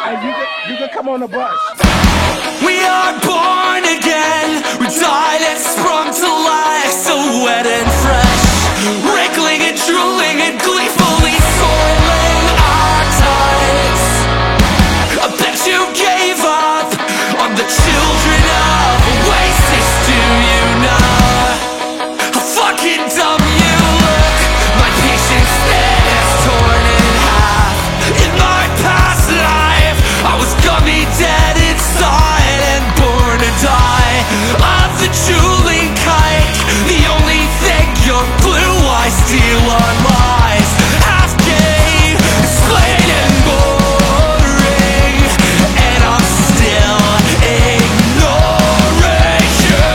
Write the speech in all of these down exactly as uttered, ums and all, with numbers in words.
And you can, you can come on the bus. We are born again. We died and sprung to life, so wet and fresh, wriggling and drooling and gleefully soiling our tides. I bet you gave up on the children of Oasis. Do you know how fucking dumb you look? My patience span is torn in half. In my past life, I was gummy dead inside and born to die of the drooling kite. The only thing your blue eyes steal on lies. Half gay, plain and boring, and I'm still ignoring you.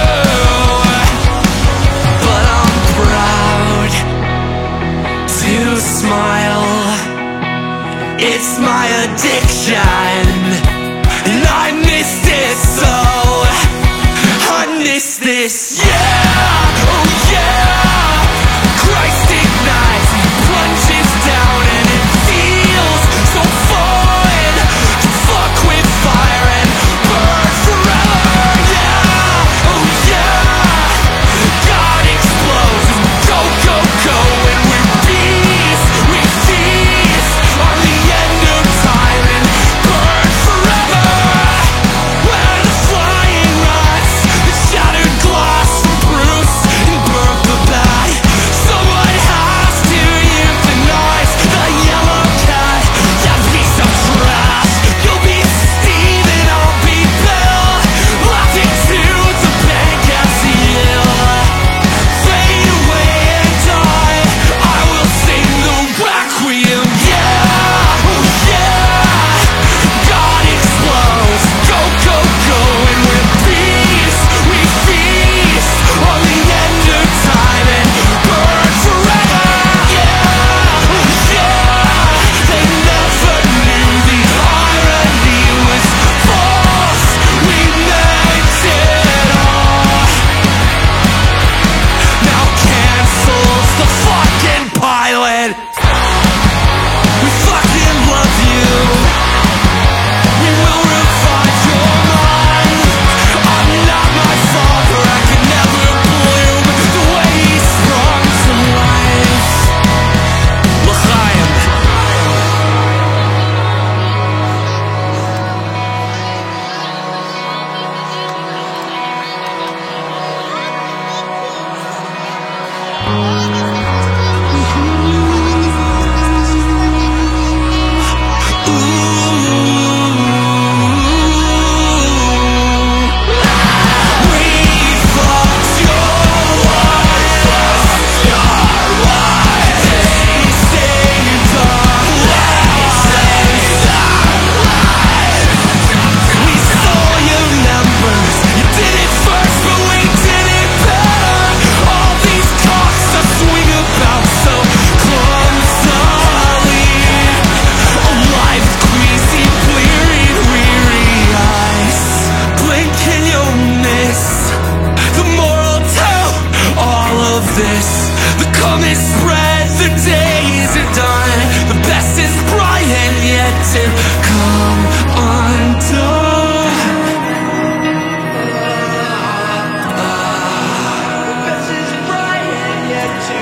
But I'm proud to smile. It's my addiction, and I miss this so. I miss this, yeah, oh yeah. Christ ignites and plunges down, and it feels so fun to fuck with fire and burn forever, yeah, oh yeah. God explodes and go, go, go, and we're beasts, we feast on the end of time and burn forever. Where the flying rats, the shattered glass from Bruce and burnt the bat. Someone has to euthanize the yellow cat, that piece of trash. You'll be Steve and I'll be Bill, laughing to the bank as he ill. Fade away and die, I will sing the requiem, yeah, oh yeah. God explodes, go, go, go, and we're beasts, we feast on the end of time and burn forever, yeah, oh yeah. They never knew the irony was false, we meant it all. Now cancel's the fucking pilot. We fucking love you. We will revive your mind. I'm not my father, I can never bloom the way he sprung to life. L'chaim. This, the calm is spread, the days are done. The best is bright and yet to come undone. The best is bright and yet to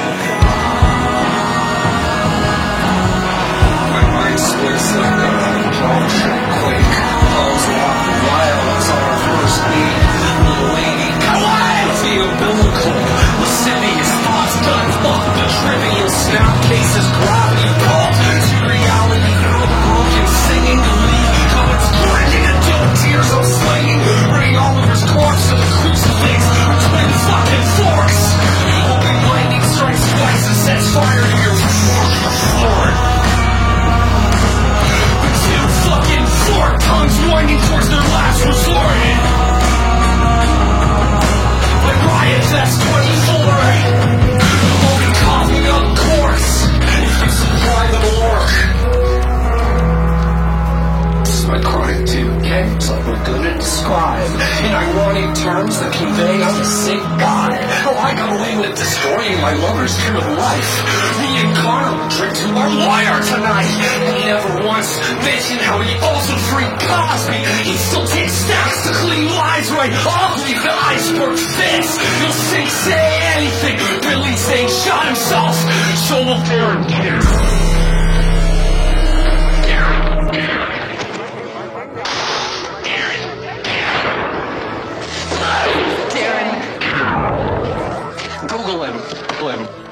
come. My mind splits like a junction quake. Calls walk wild, it's our first beat. Little lady, come on! The umbilical, lascivious thoughts done. Fuck the trivial snap cases, gravity calls to reality. Broken singing to leave, how it's breaking until tears are slinging. Bring Oliver's corpse to the crucifix, twin fucking forks. Hoping lightning strikes twice and sets fire to your floor. Two fucking fork tongues winding towards their last resort. Like Riot Fest twenty-four. Holding coughing up course. If you supply the work. This is my chronic too. pretend like we're good at describe in ironic terms that convey I'm a sick guy. Oh, I got away with destroying my lover's tree of life. Me and Connor will drink to our wire tonight. And he never once mentioned how he also free Cosby. He still takes stacks to clean lies right off the iceberg fix. You'll sing, say anything. Billy Zane shot himself. So will Darren King. Google him. Google him.